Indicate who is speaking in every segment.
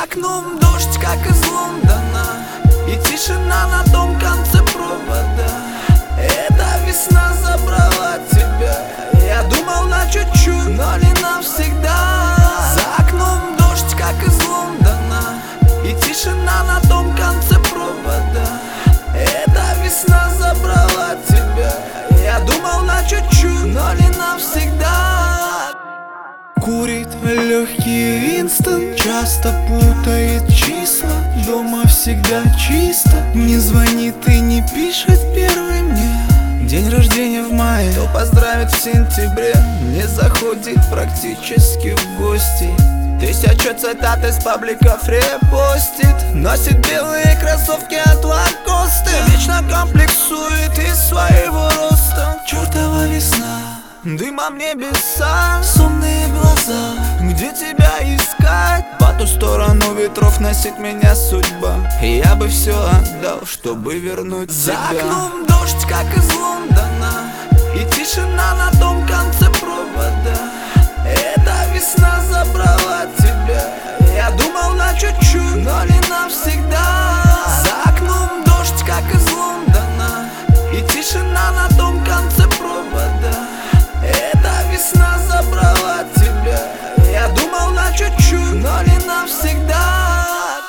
Speaker 1: окном дождь, как из Лондона, и тишина на том конце провода. Эта весна забрала тебя. Я думал на чуть-чуть, но не навсегда. За окном дождь, как из Лондона, и тишина на том конце провода. Эта весна забрала тебя. Я думал на чуть-чуть, но не навсегда. Курит легкий инстант, часто путает числа. Дома всегда чисто, не звонит и не пишет первый мне. День рождения в мае, то поздравит в сентябре. Не заходит практически в гости. 1000 цитат из пабликов репостит. Носит белые кроссовки от Лакосты. Вечно комплексует из своего роста. Чёртова весна, дымом небеса, сонные глаза. Где тебя искать? По ту сторону ветров носит меня судьба. И я бы все отдал, чтобы вернуть тебя. За окном дождь, как из Лондона, и тишина на том конце провода. Эта весна забрала тебя. Я думал на чуть-чуть, но не навсегда. За окном дождь, как из Лондона, и тишина на том конце провода. Эта весна забрала тебя. Я думал на чуть-чуть, но не навсегда.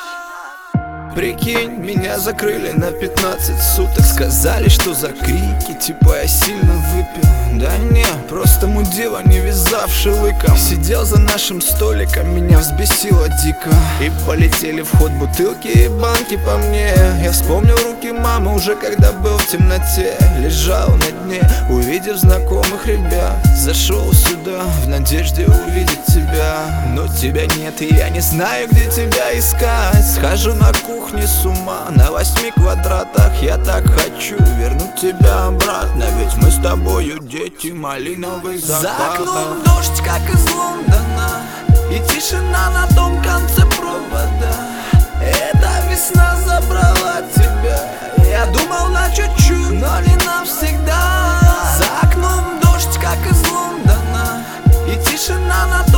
Speaker 1: Прикинь, меня закрыли на 15 суток. Сказали, что за крики, типа я сильно выпил. Да не, просто мудила, не вязавший лыком. Сидел за нашим столиком, меня взбесило дико. И полетели в ход бутылки и банки по мне. Я вспомнил руки мамы уже когда был в темноте. Лежал на дне, увидев знакомых ребят. Зашел сюда в надежде увидеть тебя. Но тебя нет, и я не знаю, где тебя искать. Схожу на кухню с ума, на 8 квадратах. Я так хочу вернуть тебя обратно, ведь мы с тобою дети малиновых запахов. За окном дождь, как из Лондона, и тишина на том конце провода. Эта весна забрала тебя. Я думал на чуть-чуть, но не навсегда. За окном дождь, как из Лондона, и тишина на